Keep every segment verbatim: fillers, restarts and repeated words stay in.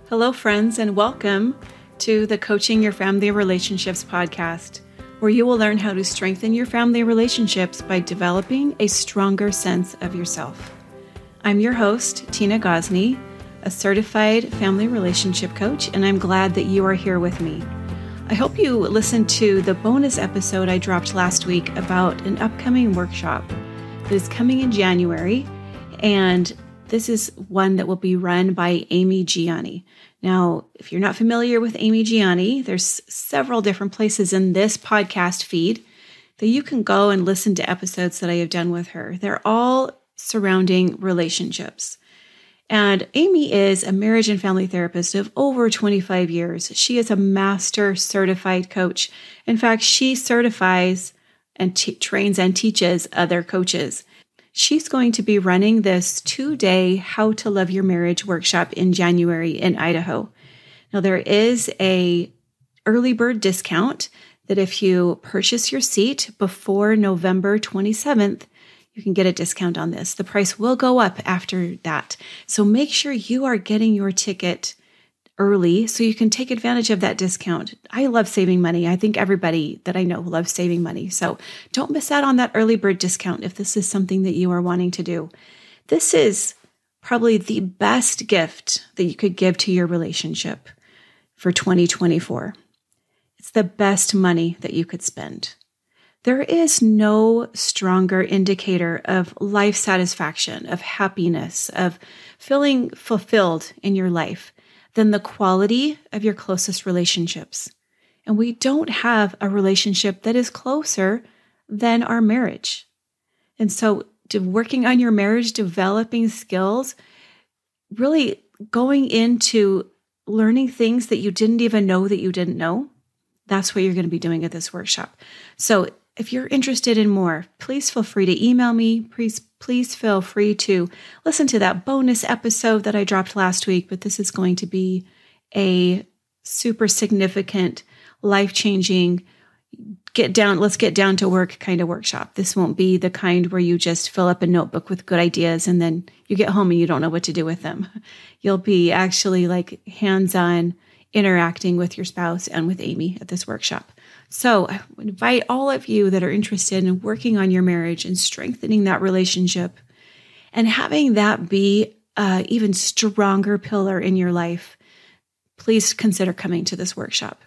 Hello, friends, and welcome to the Coaching Your Family Relationships podcast, where you will learn how to strengthen your family relationships by developing a stronger sense of yourself. I'm your host, Tina Gosney, a certified family relationship coach, and I'm glad that you are here with me. I hope you listened to the bonus episode I dropped last week about an upcoming workshop that is coming in January, and this is one that will be run by Amy Gianni. Now, if you're not familiar with Amy Gianni, there's several different places in this podcast feed that you can go and listen to episodes that I have done with her. They're all surrounding relationships. And Amy is a marriage and family therapist of over twenty-five years. She is a master certified coach. In fact, she certifies and t- trains and teaches other coaches. She's going to be running this two-day How to Love Your Marriage workshop in January in Idaho. Now, there is a early bird discount that if you purchase your seat before November twenty-seventh, you can get a discount on this. The price will go up after that. So make sure you are getting your ticket early so you can take advantage of that discount. I love saving money. I think everybody that I know loves saving money. So don't miss out on that early bird discount if this is something that you are wanting to do. This is probably the best gift that you could give to your relationship for twenty twenty-four. It's the best money that you could spend. There is no stronger indicator of life satisfaction, of happiness, of feeling fulfilled in your life than the quality of your closest relationships. And we don't have a relationship that is closer than our marriage. And so to working on your marriage, developing skills, really going into learning things that you didn't even know that you didn't know, that's what you're going to be doing at this workshop. So if you're interested in more, please feel free to email me. Please, please feel free to listen to that bonus episode that I dropped last week, but this is going to be a super significant, life-changing, get down, let's get down to work kind of workshop. This won't be the kind where you just fill up a notebook with good ideas and then you get home and you don't know what to do with them. You'll be actually like hands-on interacting with your spouse and with Amy at this workshop. So I invite all of you that are interested in working on your marriage and strengthening that relationship and having that be an even stronger pillar in your life, please consider coming to this workshop.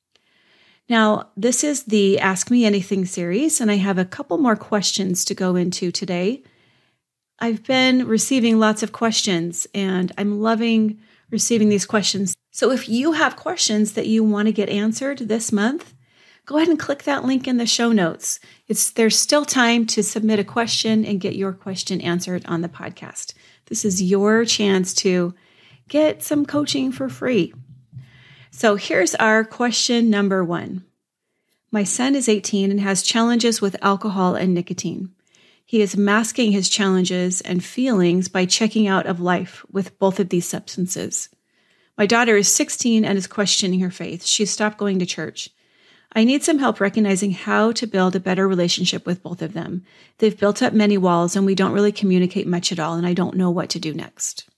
Now, this is the Ask Me Anything series, and I have a couple more questions to go into today. I've been receiving lots of questions, and I'm loving receiving these questions. So if you have questions that you want to get answered this month, go ahead and click that link in the show notes. It's there's still time to submit a question and get your question answered on the podcast. This is your chance to get some coaching for free. So here's our question number one. My son is eighteen and has challenges with alcohol and nicotine. He is masking his challenges and feelings by checking out of life with both of these substances. My daughter is sixteen and is questioning her faith. She stopped going to church. I need some help recognizing how to build a better relationship with both of them. They've built up many walls and we don't really communicate much at all, and I don't know what to do next.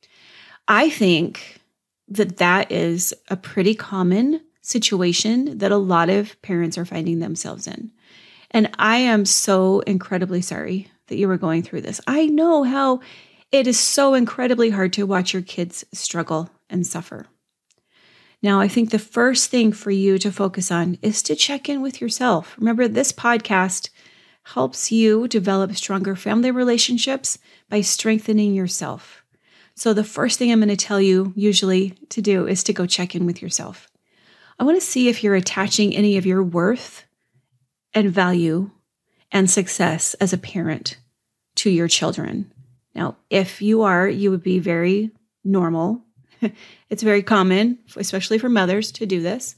I think that that is a pretty common situation that a lot of parents are finding themselves in. And I am so incredibly sorry that you were going through this. I know how it is so incredibly hard to watch your kids struggle and suffer. Now, I think the first thing for you to focus on is to check in with yourself. Remember, this podcast helps you develop stronger family relationships by strengthening yourself. So the first thing I'm going to tell you usually to do is to go check in with yourself. I want to see if you're attaching any of your worth and value and success as a parent to your children. Now, if you are, you would be very normal. It's very common, especially for mothers, to do this,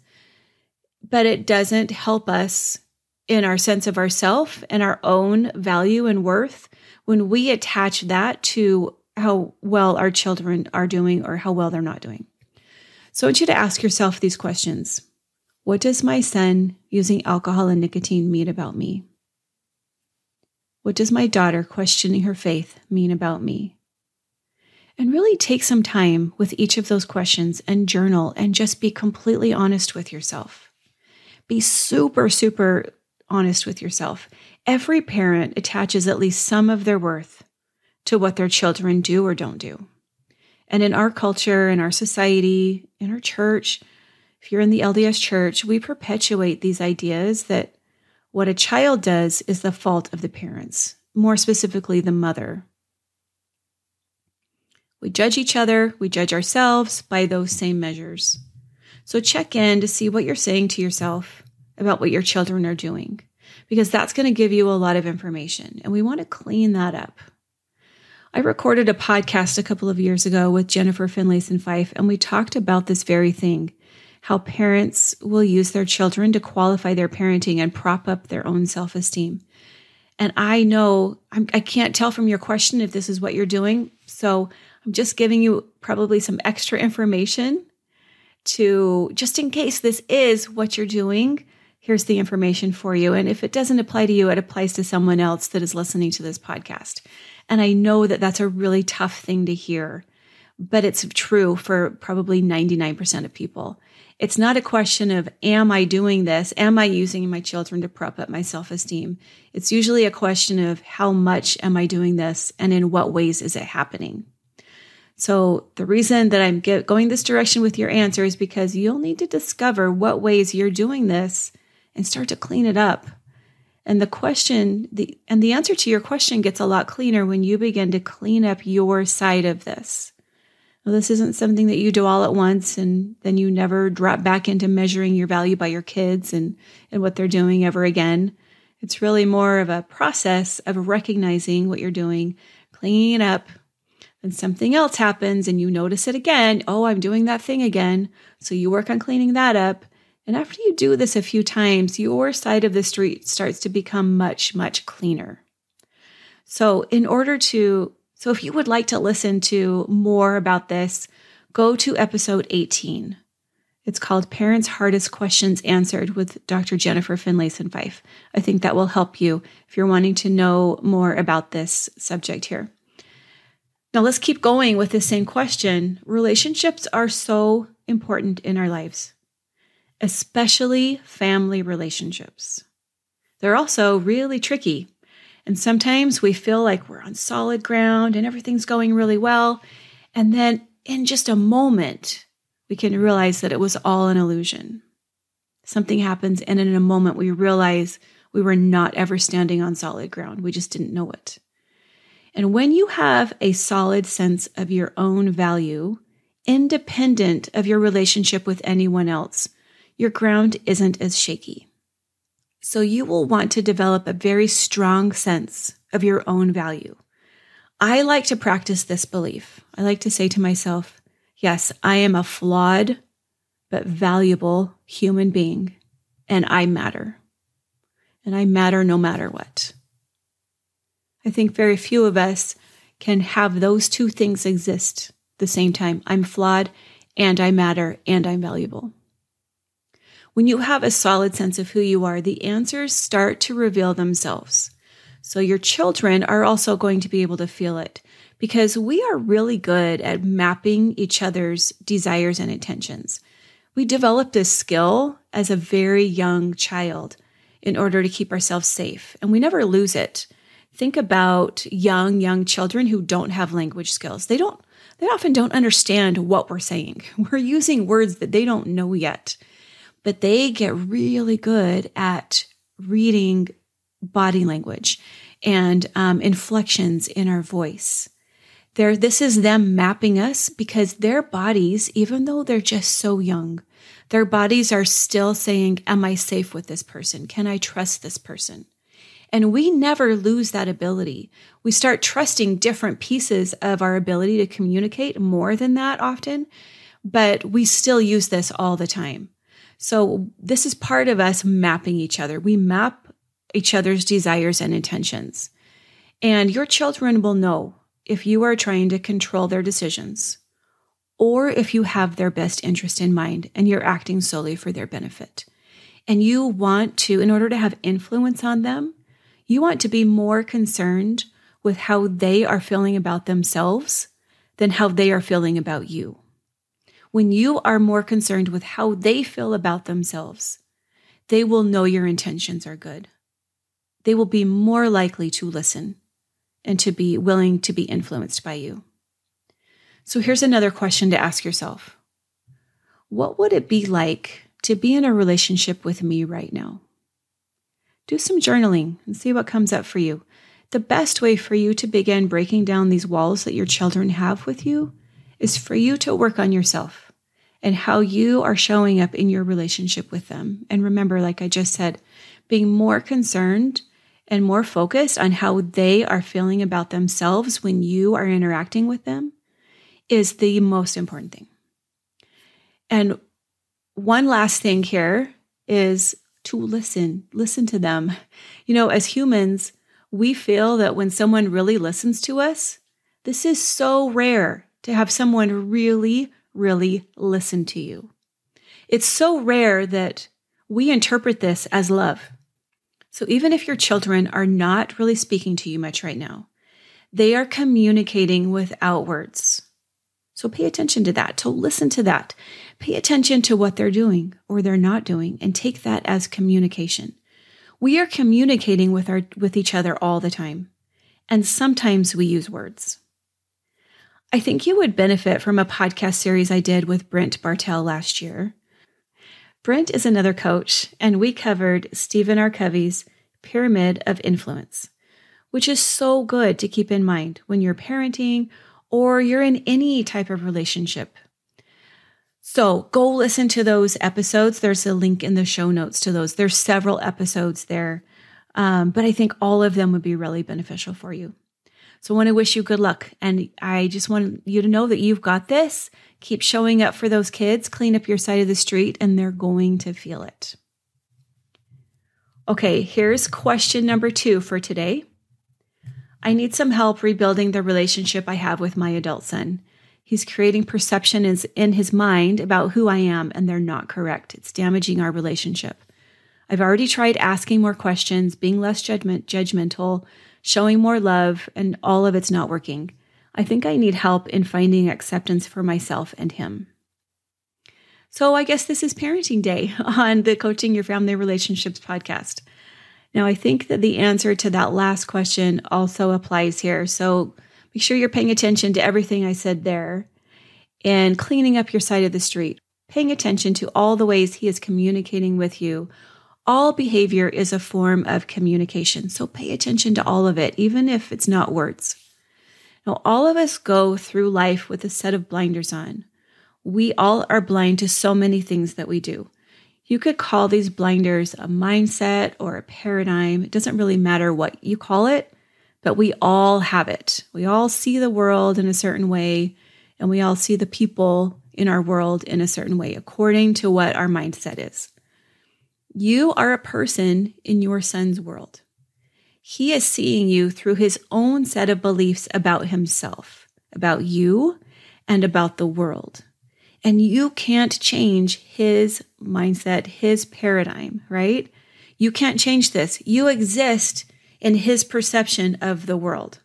but it doesn't help us in our sense of ourself and our own value and worth when we attach that to how well our children are doing or how well they're not doing. So I want you to ask yourself these questions. What does my son using alcohol and nicotine mean about me? What does my daughter questioning her faith mean about me? And really take some time with each of those questions and journal and just be completely honest with yourself. Be super, super honest with yourself. Every parent attaches at least some of their worth to what their children do or don't do. And in our culture, in our society, in our church, if you're in the L D S church, we perpetuate these ideas that what a child does is the fault of the parents, more specifically the mother. We judge each other, we judge ourselves by those same measures. So check in to see what you're saying to yourself about what your children are doing, because that's going to give you a lot of information, and we want to clean that up. I recorded a podcast a couple of years ago with Jennifer Finlayson Fife, and we talked about this very thing, how parents will use their children to qualify their parenting and prop up their own self-esteem. And I know, I'm, I can't tell from your question if this is what you're doing, so I'm just giving you probably some extra information to, just in case this is what you're doing, here's the information for you. And if it doesn't apply to you, it applies to someone else that is listening to this podcast. And I know that that's a really tough thing to hear, but it's true for probably ninety-nine percent of people. It's not a question of, am I doing this? Am I using my children to prop up my self-esteem? It's usually a question of, how much am I doing this? And in what ways is it happening? So the reason that I'm get, going this direction with your answer is because you'll need to discover what ways you're doing this and start to clean it up. And the question, the and the answer to your question gets a lot cleaner when you begin to clean up your side of this. Now, this isn't something that you do all at once and then you never drop back into measuring your value by your kids and, and what they're doing ever again. It's really more of a process of recognizing what you're doing, cleaning it up, and something else happens and you notice it again. Oh, I'm doing that thing again. So you work on cleaning that up. And after you do this a few times, your side of the street starts to become much, much cleaner. So in order to, so if you would like to listen to more about this, go to episode eighteen. It's called Parents' Hardest Questions Answered with Doctor Jennifer Finlayson Fife. I think that will help you if you're wanting to know more about this subject here. Now let's keep going with this same question. Relationships are so important in our lives, especially family relationships. They're also really tricky. And sometimes we feel like we're on solid ground and everything's going really well. And then in just a moment, we can realize that it was all an illusion. Something happens, and in a moment, we realize we were not ever standing on solid ground. We just didn't know it. And when you have a solid sense of your own value, independent of your relationship with anyone else, your ground isn't as shaky. So you will want to develop a very strong sense of your own value. I like to practice this belief. I like to say to myself, yes, I am a flawed but valuable human being, and I matter. And I matter no matter what. I think very few of us can have those two things exist at the same time. I'm flawed, and I matter, and I'm valuable. When you have a solid sense of who you are, the answers start to reveal themselves. So your children are also going to be able to feel it, because we are really good at mapping each other's desires and intentions. We develop this skill as a very young child in order to keep ourselves safe, and we never lose it. Think about young, young children who don't have language skills. They don't, they often don't understand what we're saying. We're using words that they don't know yet. But they get really good at reading body language and um, inflections in our voice. There, this is them mapping us, because their bodies, even though they're just so young, their bodies are still saying, am I safe with this person? Can I trust this person? And we never lose that ability. We start trusting different pieces of our ability to communicate more than that often, but we still use this all the time. So this is part of us mapping each other. We map each other's desires and intentions. And your children will know if you are trying to control their decisions, or if you have their best interest in mind and you're acting solely for their benefit. And you want to, in order to have influence on them, you want to be more concerned with how they are feeling about themselves than how they are feeling about you. When you are more concerned with how they feel about themselves, they will know your intentions are good. They will be more likely to listen and to be willing to be influenced by you. So here's another question to ask yourself. What would it be like to be in a relationship with me right now? Do some journaling and see what comes up for you. The best way for you to begin breaking down these walls that your children have with you is for you to work on yourself and how you are showing up in your relationship with them. And remember, like I just said, being more concerned and more focused on how they are feeling about themselves when you are interacting with them is the most important thing. And one last thing here is to listen, listen to them. You know, as humans, we feel that when someone really listens to us, this is so rare to have someone really, really listen to you. It's so rare that we interpret this as love. So even if your children are not really speaking to you much right now, they are communicating without words. So pay attention to that, to listen to that. Pay attention to what they're doing or they're not doing and take that as communication. We are communicating with our with each other all the time, and sometimes we use words. I think you would benefit from a podcast series I did with Brent Bartell last year. Brent is another coach, and we covered Stephen R. Covey's Pyramid of Influence, which is so good to keep in mind when you're parenting or you're in any type of relationship. So go listen to those episodes. There's a link in the show notes to those. There's several episodes there, um, but I think all of them would be really beneficial for you. So I want to wish you good luck. And I just want you to know that you've got this. Keep showing up for those kids. Clean up your side of the street, and they're going to feel it. Okay, here's question number two for today. I need some help rebuilding the relationship I have with my adult son. He's creating perceptions in his mind about who I am, and they're not correct. It's damaging our relationship. I've already tried asking more questions, being less judgment, judgmental, showing more love, and all of it's not working. I think I need help in finding acceptance for myself and him. So I guess this is Parenting Day on the Coaching Your Family Relationships podcast. Now, I think that the answer to that last question also applies here. So make sure you're paying attention to everything I said there and cleaning up your side of the street, paying attention to all the ways he is communicating with you. All behavior is a form of communication. So pay attention to all of it, even if it's not words. Now, all of us go through life with a set of blinders on. We all are blind to so many things that we do. You could call these blinders a mindset or a paradigm. It doesn't really matter what you call it, but we all have it. We all see the world in a certain way, and we all see the people in our world in a certain way, according to what our mindset is. You are a person in your son's world. He is seeing you through his own set of beliefs about himself, about you, and about the world. And you can't change his mindset, his paradigm, right? You can't change this. You exist in his perception of the world.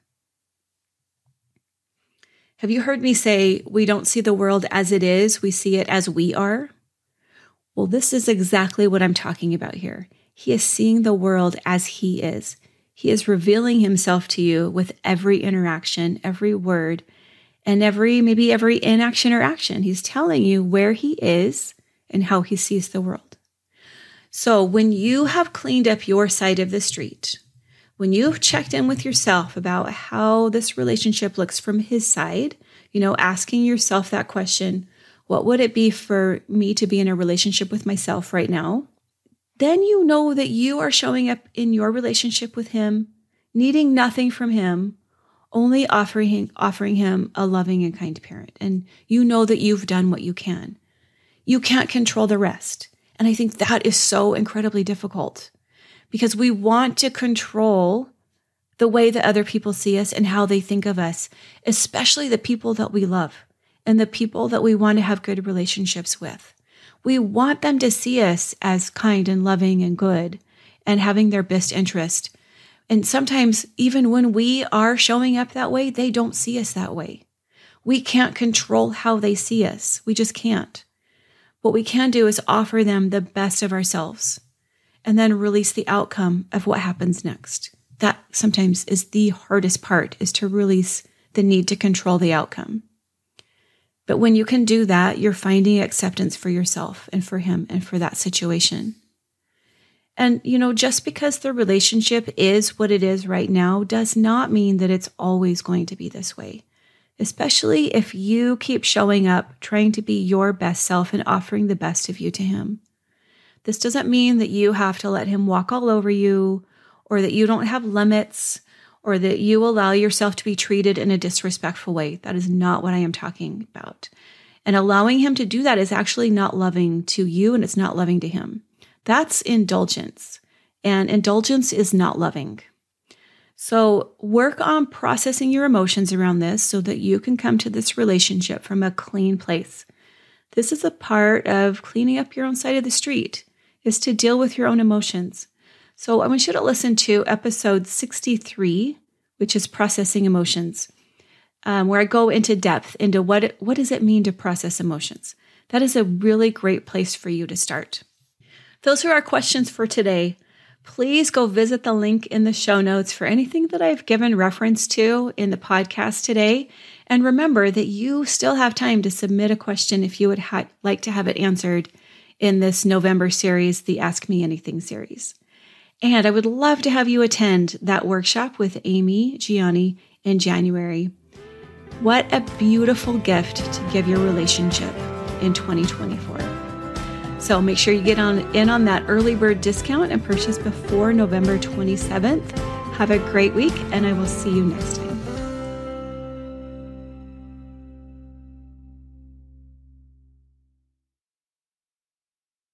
Have you heard me say, we don't see the world as it is, we see it as we are? Well, this is exactly what I'm talking about here. He is seeing the world as he is. He is revealing himself to you with every interaction, every word, and every, maybe every inaction or action. He's telling you where he is and how he sees the world. So when you have cleaned up your side of the street, when you've checked in with yourself about how this relationship looks from his side, you know, asking yourself that question, what would it be for me to be in a relationship with myself right now? Then you know that you are showing up in your relationship with him, needing nothing from him, only offering, offering him a loving and kind parent. And you know that you've done what you can. You can't control the rest. And I think that is so incredibly difficult because we want to control the way that other people see us and how they think of us, especially the people that we love and the people that we want to have good relationships with. We want them to see us as kind and loving and good and having their best interest. And sometimes even when we are showing up that way, they don't see us that way. We can't control how they see us. We just can't. What we can do is offer them the best of ourselves and then release the outcome of what happens next. That sometimes is the hardest part, is to release the need to control the outcome. But when you can do that, you're finding acceptance for yourself and for him and for that situation. And, you know, just because the relationship is what it is right now does not mean that it's always going to be this way, especially if you keep showing up, trying to be your best self and offering the best of you to him. This doesn't mean that you have to let him walk all over you, or that you don't have limits, or that you allow yourself to be treated in a disrespectful way. That is not what I am talking about. And allowing him to do that is actually not loving to you, and it's not loving to him. That's indulgence, and indulgence is not loving. So work on processing your emotions around this so that you can come to this relationship from a clean place. This is a part of cleaning up your own side of the street, is to deal with your own emotions. So I want you to listen to episode sixty-three, which is processing emotions, um, where I go into depth into what, what does it mean to process emotions. That is a really great place for you to start. Those are our questions for today. Please go visit the link in the show notes for anything that I've given reference to in the podcast today. And remember that you still have time to submit a question if you would ha- like to have it answered in this November series, the Ask Me Anything series. And I would love to have you attend that workshop with Amy Gianni in January. What a beautiful gift to give your relationship in twenty twenty-four. So make sure you get on in on that early bird discount and purchase before November twenty-seventh. Have a great week, and I will see you next time.